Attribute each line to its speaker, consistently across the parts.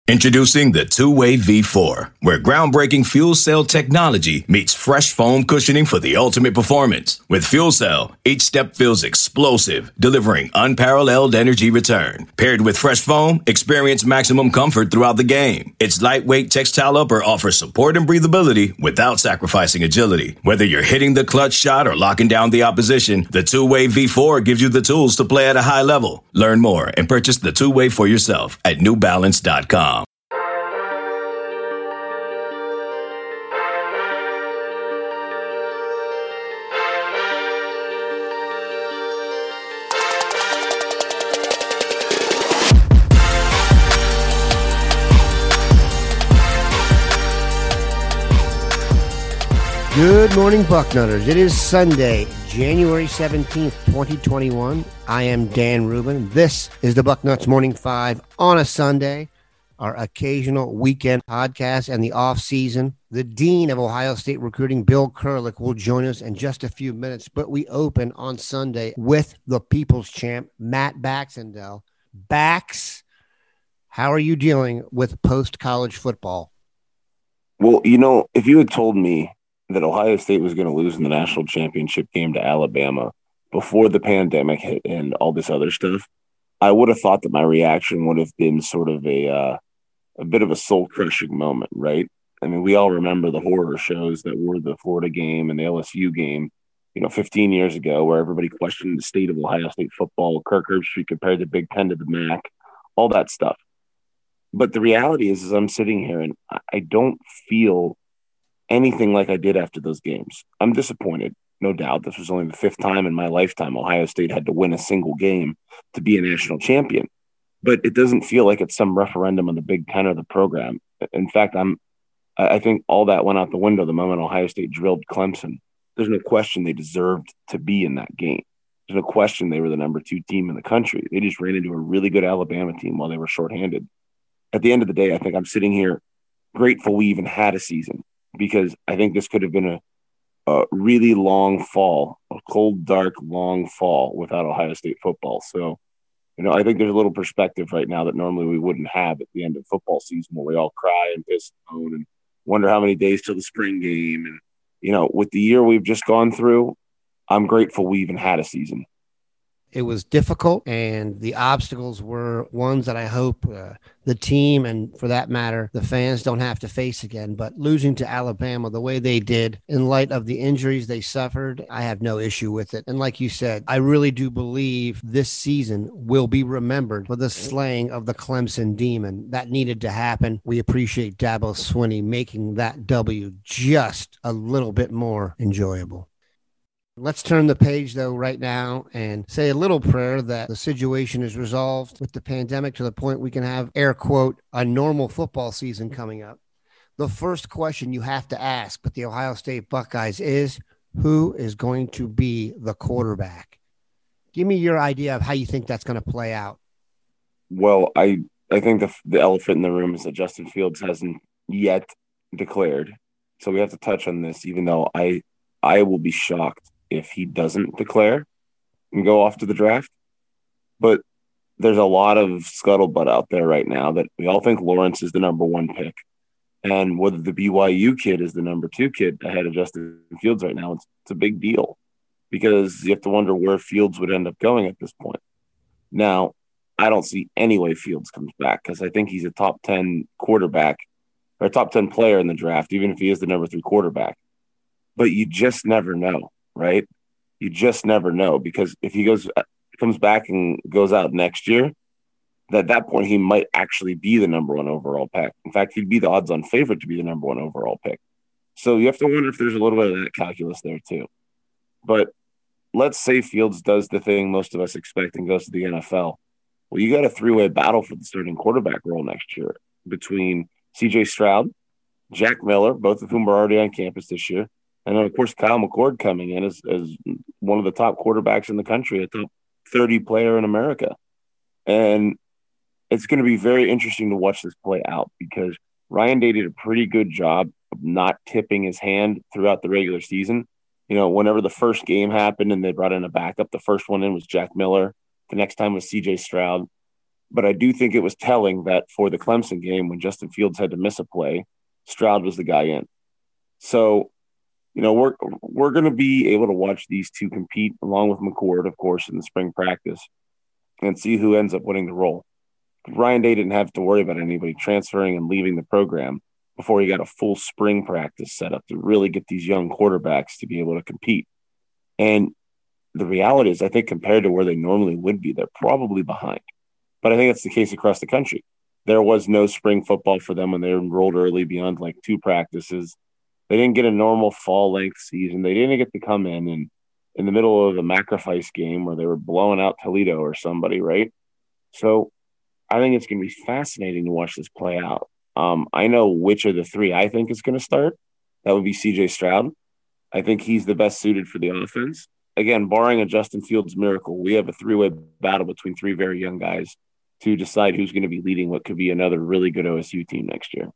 Speaker 1: Introducing the Two-Way V4, where groundbreaking fuel cell technology meets fresh foam cushioning for the ultimate performance. With Fuel Cell, each step feels explosive, delivering unparalleled energy return. Paired with fresh foam, experience maximum comfort throughout the game. Its lightweight textile upper offers support and breathability without sacrificing agility. Whether you're hitting the clutch shot or locking down the opposition, the Two-Way V4 gives you the tools to play at a high level. Learn more and purchase the Two-Way for yourself at newbalance.com.
Speaker 2: Good morning, Bucknutters. It is Sunday, January 17th, 2021. I am Dan Rubin. This is the Bucknuts Morning Five on a Sunday, our occasional weekend podcast and the off season. The Dean of Ohio State Recruiting, Bill Kurelic, will join us in just a few minutes, but we open on Sunday with the People's Champ, Matt Baxendale. Bax, how are you dealing with post-college football?
Speaker 3: Well, you know, if you had told me that Ohio State was going to lose in the national championship game to Alabama before the pandemic hit and all this other stuff, I would have thought that my reaction would have been sort of a bit of a soul-crushing moment, right? I mean, we all remember the horror shows that were the Florida game and the LSU game, 15 years ago, where everybody questioned the state of Ohio State football, Kirk Herbstreit compared the Big Ten to the MAC, all that stuff. But the reality is I'm sitting here and I don't feel anything like I did after those games. I'm disappointed, no doubt. This was only the fifth time in my lifetime Ohio State had to win a single game to be a national champion. But it doesn't feel like it's some referendum on the Big Ten or the program. In fact, I think all that went out the window the moment Ohio State drilled Clemson. There's no question they deserved to be in that game. There's no question they were the number 2 team in the country. They just ran into a really good Alabama team while they were shorthanded. At the end of the day, I think I'm sitting here grateful we even had a season, because I think this could have been a really long fall, a cold, dark, long fall without Ohio State football. So, I think there's a little perspective right now that normally we wouldn't have at the end of football season, where we all cry and piss and moan and wonder how many days till the spring game. And, with the year we've just gone through, I'm grateful we even had a season.
Speaker 2: It was difficult, and the obstacles were ones that I hope the team, and for that matter, the fans, don't have to face again. But losing to Alabama the way they did, in light of the injuries they suffered, I have no issue with it. And like you said, I really do believe this season will be remembered for the slaying of the Clemson Demon. That needed to happen. We appreciate Dabo Swinney making that W just a little bit more enjoyable. Let's turn the page, though, right now and say a little prayer that the situation is resolved with the pandemic to the point we can have, air quote, a normal football season coming up. The first question you have to ask with the Ohio State Buckeyes is, who is going to be the quarterback? Give me your idea of how you think that's going to play out.
Speaker 3: Well, I think the elephant in the room is that Justin Fields hasn't yet declared. So we have to touch on this, even though I will be shocked if he doesn't declare and go off to the draft. But there's a lot of scuttlebutt out there right now that we all think Lawrence is the number 1 pick. And whether the BYU kid is the number 2 kid ahead of Justin Fields right now, it's a big deal, because you have to wonder where Fields would end up going at this point. Now, I don't see any way Fields comes back, because I think he's a top 10 quarterback or a top 10 player in the draft, even if he is the number 3 quarterback. But you just never know. Right? You just never know, because if he comes back and goes out next year, at that point he might actually be the number 1 overall pick. In fact, he'd be the odds-on favorite to be the number 1 overall pick. So you have to wonder if there's a little bit of that calculus there too. But let's say Fields does the thing most of us expect and goes to the NFL. Well, you got a 3-way battle for the starting quarterback role next year between C.J. Stroud, Jack Miller, both of whom are already on campus this year, and then, of course, Kyle McCord coming in as one of the top quarterbacks in the country, a top 30 player in America. And it's going to be very interesting to watch this play out, because Ryan Day did a pretty good job of not tipping his hand throughout the regular season. Whenever the first game happened and they brought in a backup, the first one in was Jack Miller. The next time was C.J. Stroud. But I do think it was telling that for the Clemson game, when Justin Fields had to miss a play, Stroud was the guy in. So, we're going to be able to watch these two compete along with McCord, of course, in the spring practice and see who ends up winning the role. Ryan Day didn't have to worry about anybody transferring and leaving the program before he got a full spring practice set up to really get these young quarterbacks to be able to compete. And the reality is, I think compared to where they normally would be, they're probably behind. But I think that's the case across the country. There was no spring football for them when they enrolled early beyond like 2 practices. They didn't get a normal fall-length season. They didn't get to come in the middle of the sacrifice game where they were blowing out Toledo or somebody, right? So I think it's going to be fascinating to watch this play out. I know which of the 3 I think is going to start. That would be C.J. Stroud. I think he's the best suited for the offense. Again, barring a Justin Fields miracle, we have a 3-way battle between 3 very young guys to decide who's going to be leading what could be another really good OSU team next year.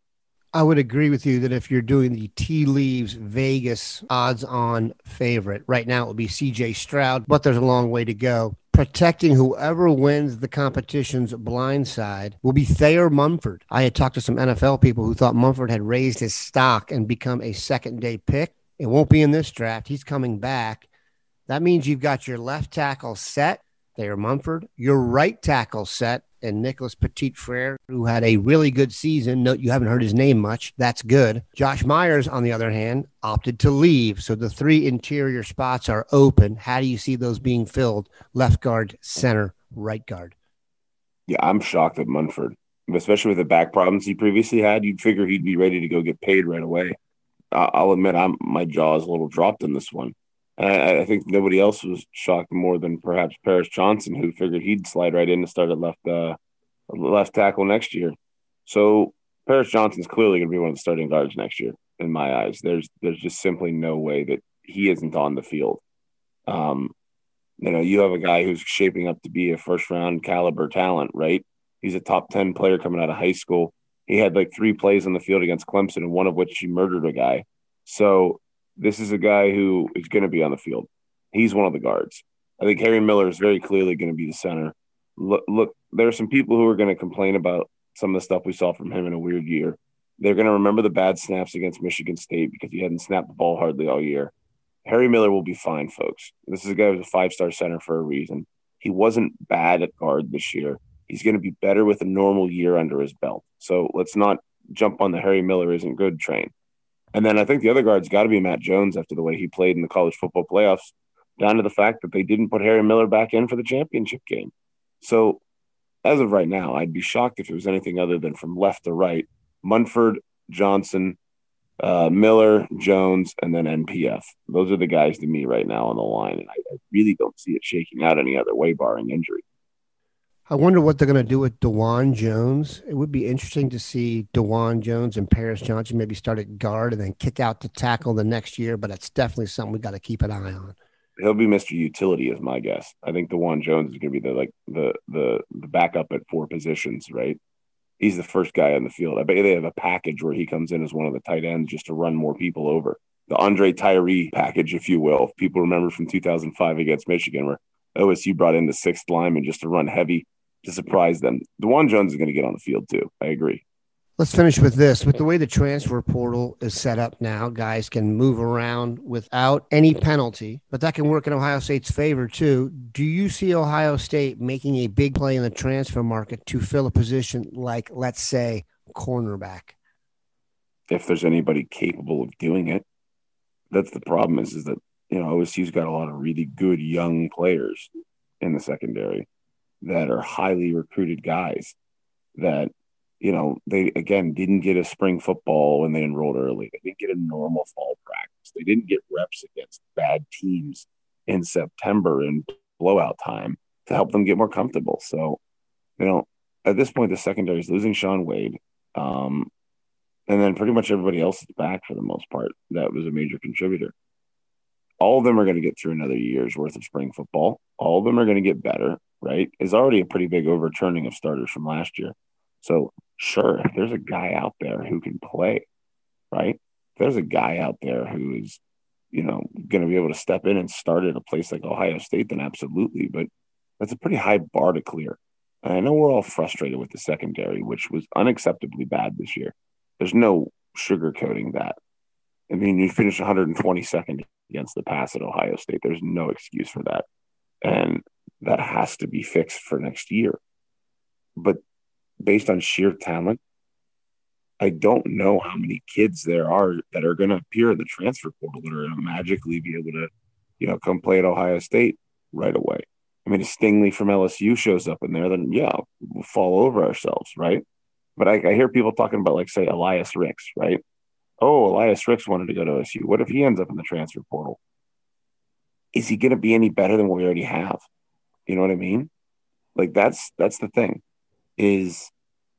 Speaker 2: I would agree with you that if you're doing the tea leaves Vegas odds on favorite, right now it would be CJ Stroud, but there's a long way to go. Protecting whoever wins the competition's blind side will be Thayer Munford. I had talked to some NFL people who thought Munford had raised his stock and become a second-day pick. It won't be in this draft. He's coming back. That means you've got your left tackle set, Thayer Munford, your right tackle set, and Nicholas Petit-Frere, who had a really good season. Note you haven't heard his name much. That's good. Josh Myers, on the other hand, opted to leave. So the 3 interior spots are open. How do you see those being filled? Left guard, center, right guard.
Speaker 3: Yeah, I'm shocked at Munford, especially with the back problems he previously had. You'd figure he'd be ready to go get paid right away. I'll admit my jaw is a little dropped in this one. I think nobody else was shocked more than perhaps Paris Johnson, who figured he'd slide right in to start at left tackle next year. So Paris Johnson's clearly going to be one of the starting guards next year, in my eyes. There's just simply no way that he isn't on the field. You have a guy who's shaping up to be a first-round caliber talent, right? He's a top 10 player coming out of high school. He had like 3 plays on the field against Clemson, and one of which he murdered a guy. So this is a guy who is going to be on the field. He's one of the guards. I think Harry Miller is very clearly going to be the center. Look, there are some people who are going to complain about some of the stuff we saw from him in a weird year. They're going to remember the bad snaps against Michigan State because he hadn't snapped the ball hardly all year. Harry Miller will be fine, folks. This is a guy who's a 5-star center for a reason. He wasn't bad at guard this year. He's going to be better with a normal year under his belt. So let's not jump on the Harry Miller isn't good train. And then I think the other guard's got to be Matt Jones after the way he played in the college football playoffs, down to the fact that they didn't put Harry Miller back in for the championship game. So as of right now, I'd be shocked if it was anything other than from left to right, Munford, Johnson, Miller, Jones, and then NPF. Those are the guys to me right now on the line. And I really don't see it shaking out any other way barring injury.
Speaker 2: I wonder what they're going to do with DeJuan Jones. It would be interesting to see DeJuan Jones and Paris Johnson maybe start at guard and then kick out to tackle the next year, but it's definitely something we got to keep an eye on.
Speaker 3: He'll be Mr. Utility is my guess. I think DeJuan Jones is going to be the backup at 4 positions, right? He's the first guy on the field. I bet they have a package where he comes in as one of the tight ends just to run more people over. The Andre Tyree package, if you will. If people remember from 2005 against Michigan, where OSU brought in the 6th lineman just to run heavy to surprise them. DeJuan Jones is going to get on the field too. I agree.
Speaker 2: Let's finish with this. With the way the transfer portal is set up now, guys can move around without any penalty, but that can work in Ohio State's favor too. Do you see Ohio State making a big play in the transfer market to fill a position like, let's say, cornerback?
Speaker 3: If there's anybody capable of doing it, that's the problem is that, OSU's got a lot of really good young players in the secondary that are highly recruited guys that, they, again, didn't get a spring football when they enrolled early. They didn't get a normal fall practice. They didn't get reps against bad teams in September in blowout time to help them get more comfortable. So, at this point, the secondary is losing Sean Wade. And then pretty much everybody else is back for the most part. That was a major contributor. All of them are going to get through another year's worth of spring football. All of them are going to get better, right? It's already a pretty big overturning of starters from last year. So, sure, if there's a guy out there who can play, right? If there's a guy out there who is, going to be able to step in and start at a place like Ohio State, then absolutely. But that's a pretty high bar to clear. And I know we're all frustrated with the secondary, which was unacceptably bad this year. There's no sugarcoating that. I mean, you finished 122nd against the pass at Ohio State. There's no excuse for that. And that has to be fixed for next year. But based on sheer talent, I don't know how many kids there are that are going to appear in the transfer portal that are going to magically be able to, come play at Ohio State right away. I mean, if Stingley from LSU shows up in there, then we'll fall over ourselves, right? But I hear people talking about, say, Elias Ricks, right? Oh, Elias Ricks wanted to go to OSU. What if he ends up in the transfer portal? Is he going to be any better than what we already have? You know what I mean? That's the thing is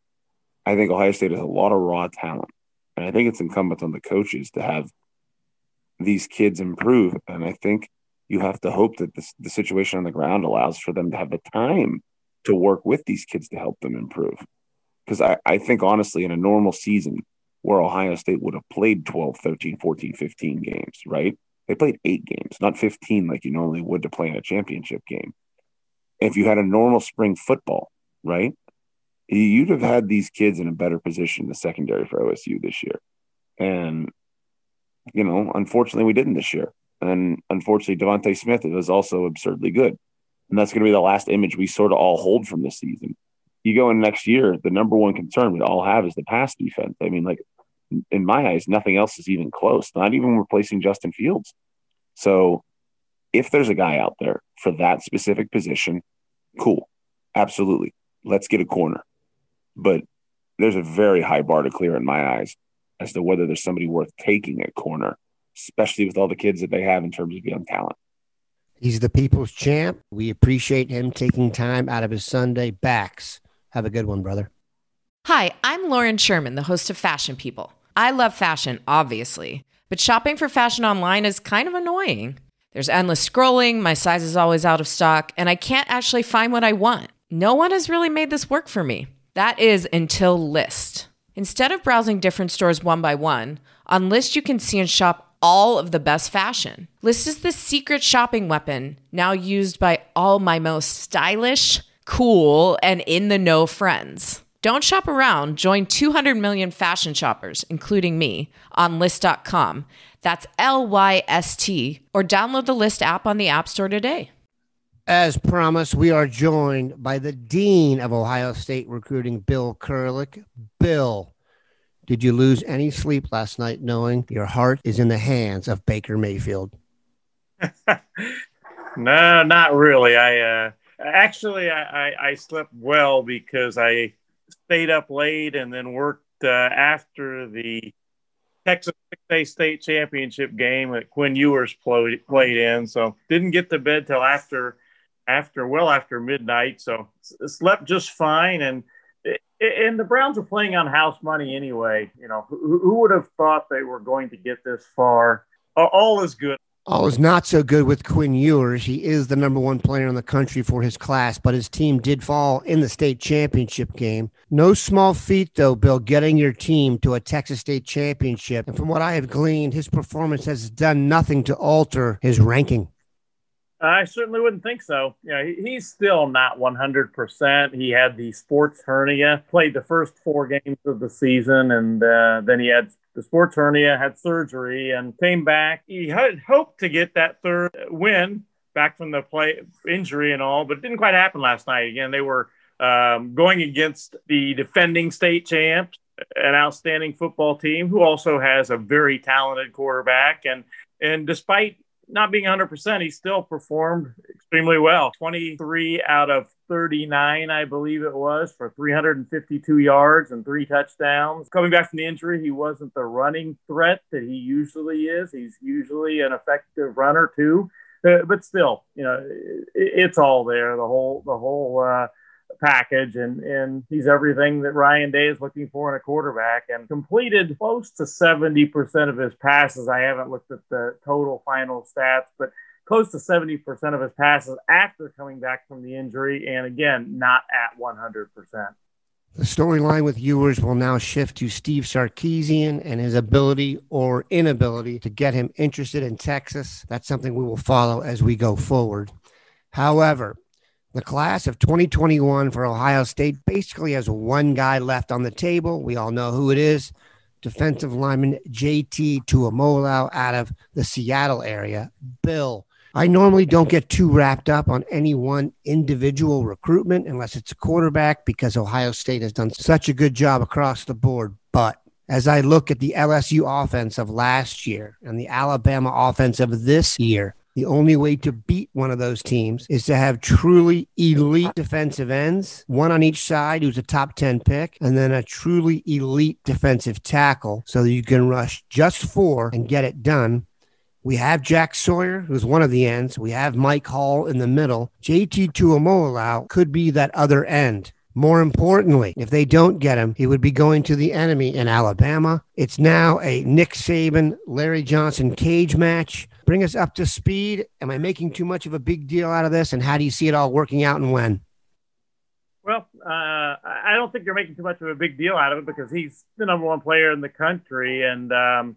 Speaker 3: I think Ohio State has a lot of raw talent. And I think it's incumbent on the coaches to have these kids improve. And I think you have to hope that the situation on the ground allows for them to have the time to work with these kids to help them improve. Because I think, honestly, in a normal season where Ohio State would have played 12, 13, 14, 15 games, right? They played 8 games, not 15 like you normally would to play in a championship game. If you had a normal spring football, right, you'd have had these kids in a better position in the secondary for OSU this year. And, unfortunately we didn't this year. And unfortunately, Devontae Smith was also absurdly good. And that's going to be the last image we sort of all hold from this season. You go in next year, the number one concern we all have is the pass defense. I mean, in my eyes, nothing else is even close, not even replacing Justin Fields. So if there's a guy out there for that specific position, cool. Absolutely. Let's get a corner. But there's a very high bar to clear in my eyes as to whether there's somebody worth taking at corner, especially with all the kids that they have in terms of young talent.
Speaker 2: He's the people's champ. We appreciate him taking time out of his Sunday. Bax, have a good one, brother.
Speaker 4: Hi, I'm Lauren Sherman, the host of Fashion People. I love fashion, obviously, but shopping for fashion online is kind of annoying. There's endless scrolling, my size is always out of stock, and I can't actually find what I want. No one has really made this work for me. That is until Lyst. Instead of browsing different stores one by one, on Lyst you can see and shop all of the best fashion. Lyst is the secret shopping weapon now used by all my most stylish, cool, and in-the-know friends. Don't shop around. Join 200 million fashion shoppers, including me, on Lyst.com. That's Lyst, or download the Lyst app on the App Store today.
Speaker 2: As promised, we are joined by the Dean of Ohio State Recruiting, Bill Kurelic. Bill, did you lose any sleep last night knowing your heart is in the hands of Baker Mayfield?
Speaker 5: No, not really. I slept well because I stayed up late and then worked after the Texas 6A state championship game that Quinn Ewers played in. So didn't get to bed till after midnight. So slept just fine. And the Browns are playing on house money anyway. Who would have thought they were going to get this far? All is good.
Speaker 2: All is not so good with Quinn Ewers. He is the number one player in the country for his class, but his team did fall in the state championship game. No small feat, though, Bill, getting your team to a Texas state championship. And from what I have gleaned, his performance has done nothing to alter his ranking.
Speaker 5: I certainly wouldn't think so. He's still not 100%. He had the sports hernia, played the first 4 games of the season, and then he had the sports hernia, had surgery, and came back. He had hoped to get that 3rd win back from the play injury and all, but it didn't quite happen last night. Again, they were going against the defending state champs, an outstanding football team who also has a very talented quarterback. And despite not being 100%, he still performed extremely well. 23 out of 39, I believe it was, for 352 yards and 3 touchdowns. Coming back from the injury, he wasn't the running threat that he usually is. He's usually an effective runner too, but still, it's all there. The whole package, and he's everything that Ryan Day is looking for in a quarterback, and completed close to 70% of his passes. I haven't looked at the total final stats, but close to 70% of his passes after coming back from the injury, and again, not at 100%.
Speaker 2: The storyline with Ewers will now shift to Steve Sarkisian and his ability or inability to get him interested in Texas. That's something we will follow as we go forward. However, The class of 2021 for Ohio State basically has one guy left on the table. We all know who it is. Defensive lineman JT Tuimoloau out of the Seattle area. Bill, I normally don't get too wrapped up on any one individual recruitment unless it's a quarterback because Ohio State has done such a good job across the board. But as I look at the LSU offense of last year and the Alabama offense of this year, the only way to beat one of those teams is to have truly elite defensive ends, one on each side who's a top 10 pick, and then a truly elite defensive tackle so that you can rush just 4 and get it done. We have Jack Sawyer, who's one of the ends. We have Mike Hall in the middle. JT Tuimoloau could be that other end. More importantly, if they don't get him, he would be going to the enemy in Alabama. It's now a Nick Saban, Larry Johnson cage match. Bring us up to speed. Am I making too much of a big deal out of this? And how do you see it all working out and when?
Speaker 5: Well, I don't think you're making too much of a big deal out of it because he's the number one player in the country and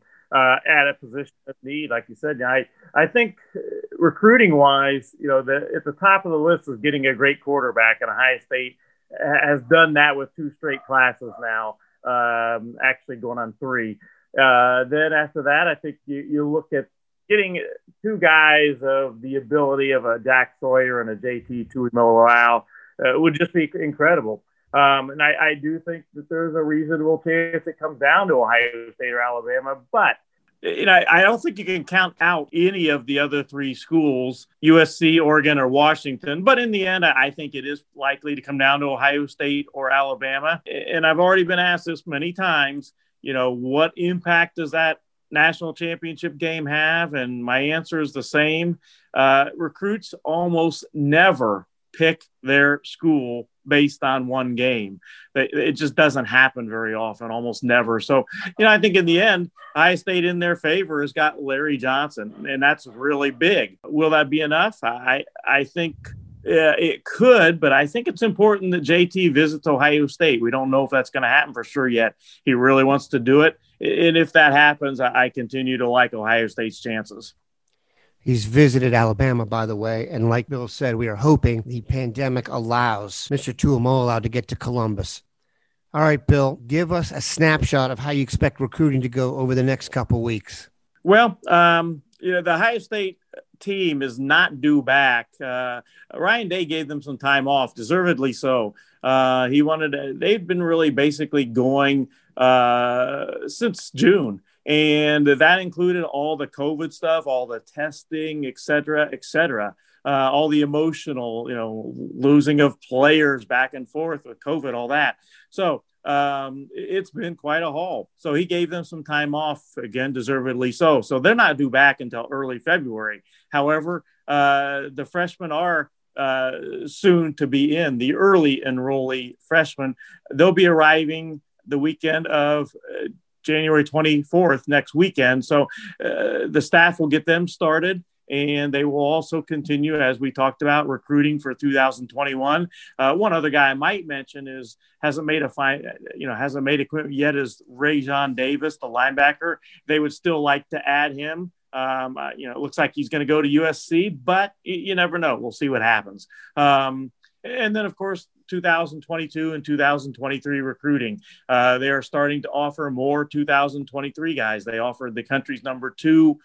Speaker 5: at a position of need, like you said. I think recruiting-wise, at the top of the list is getting a great quarterback, and Ohio State has done that with 2 straight classes now, actually going on 3. Then after that, I think you look at getting 2 guys of the ability of a Jack Sawyer and a JT Tuimoloau would just be incredible. And I do think that there's a reasonable chance it comes down to Ohio State or Alabama, but I don't think you can count out any of the other 3 schools, USC, Oregon, or Washington. But in the end, I think it is likely to come down to Ohio State or Alabama. And I've already been asked this many times, what impact does that national championship game have? And my answer is the same. Recruits almost never pick their school based on one game. It just doesn't happen very often, almost never. So, I think in the end, Ohio State in their favor has got Larry Johnson, and that's really big. Will that be enough? I think it could, but I think it's important that JT visits Ohio State. We don't know if that's going to happen for sure yet. He really wants to do it. And if that happens, I continue to like Ohio State's chances.
Speaker 2: He's visited Alabama, by the way, and like Bill said, we are hoping the pandemic allows Mr. Tuimoloau to get to Columbus. All right, Bill, give us a snapshot of how you expect recruiting to go over the next couple weeks.
Speaker 5: Well, the Ohio State team is not due back. Ryan Day gave them some time off, deservedly so. They've been really basically going since June. And that included all the COVID stuff, all the testing, et cetera, all the emotional, losing of players back and forth with COVID, all that. So it's been quite a haul. So he gave them some time off, again, deservedly so. So they're not due back until early February. However, the freshmen are soon to be in, the early enrollee freshmen. They'll be arriving the weekend of January 24th, next weekend. So the staff will get them started, and they will also continue, as we talked about, recruiting for 2021. One other guy I might mention hasn't made a commitment yet is Rajon Davis, the linebacker. They would still like to add him. It looks like he's going to go to USC, but you never know. We'll see what happens. And then, of course, 2022 and 2023 recruiting. They are starting to offer more 2023 guys. They offered the country's number 2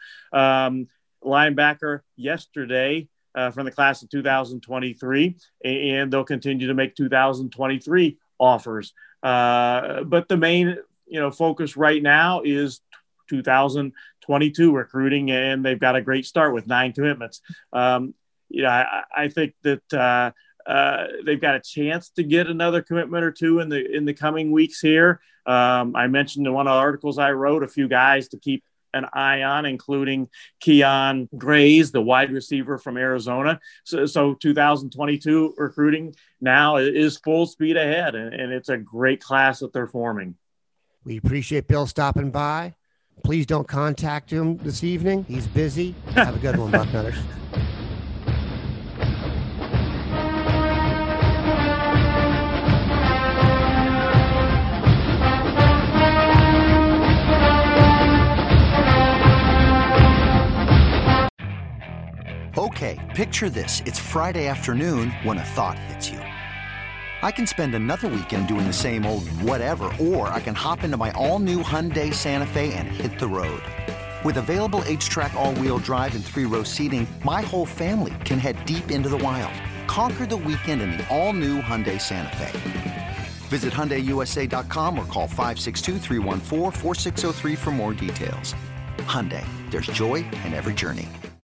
Speaker 5: linebacker yesterday from the class of 2023, and they'll continue to make 2023 offers. But the main, focus right now is 2022 recruiting, and they've got a great start with 9 commitments. I think that they've got a chance to get another commitment or 2 in the coming weeks here. I mentioned in one of the articles I wrote a few guys to keep an eye on, including Keon Grays, the wide receiver from Arizona. So 2022 recruiting now is full speed ahead, and it's a great class that they're forming.
Speaker 2: We appreciate Bill stopping by. Please don't contact him this evening. He's busy. Have a good one, Bucknutters.
Speaker 6: Okay, picture this. It's Friday afternoon when a thought hits you. I can spend another weekend doing the same old whatever, or I can hop into my all-new Hyundai Santa Fe and hit the road. With available H-Track all-wheel drive and 3-row seating, my whole family can head deep into the wild. Conquer the weekend in the all-new Hyundai Santa Fe. Visit HyundaiUSA.com or call 562-314-4603 for more details. Hyundai, there's joy in every journey.